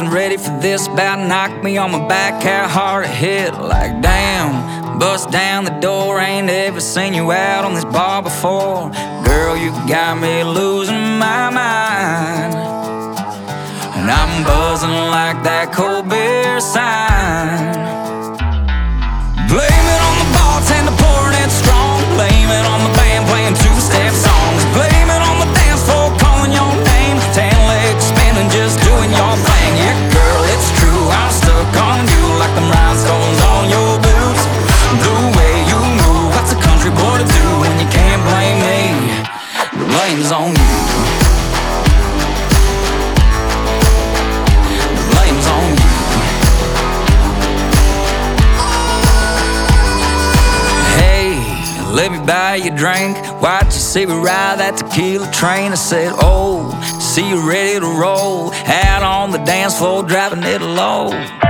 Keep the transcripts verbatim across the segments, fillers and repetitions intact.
wasn't ready for this. About knocked me on my back, how hard it hit. Like damn, bust down the door. Ain't ever seen you out on this bar before. Girl, you got me losing my mind, and I'm buzzing like that cold beer sign. Blame it on the bartender pouring it strong. Blame it on the band playing two-step songs. Blame it on the dance floor calling your name. Tan legs spinning, just doing your thing. Yeah, girl, it's true, I'm stuck on you like them rhinestones on your boots. The way you move, what's a country boy to do when you can't blame me? The blame's on you. The blame's on you. Let me buy you a drink. Watch you see me ride that tequila train. I said, oh, see you ready to roll. Out on the dance floor, driving it low.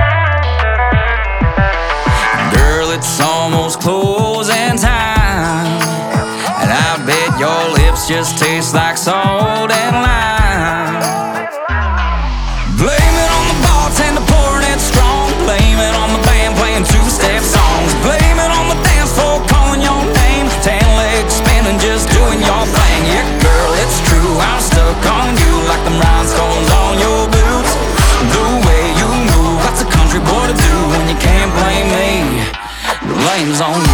Girl, it's almost closing time, and I bet your lips just taste like salt and lime. Blame it on the bartender pouring it strong. Blame it on the band playing two-step songs. Blame it on the dance floor calling your name. Tan legs spinning, just doing your thing. Yeah, girl, it's true, I'm stuck on you like them rhinestones on your boots. The way you move, what's a country boy to do when you can't blame me? The blame's on you.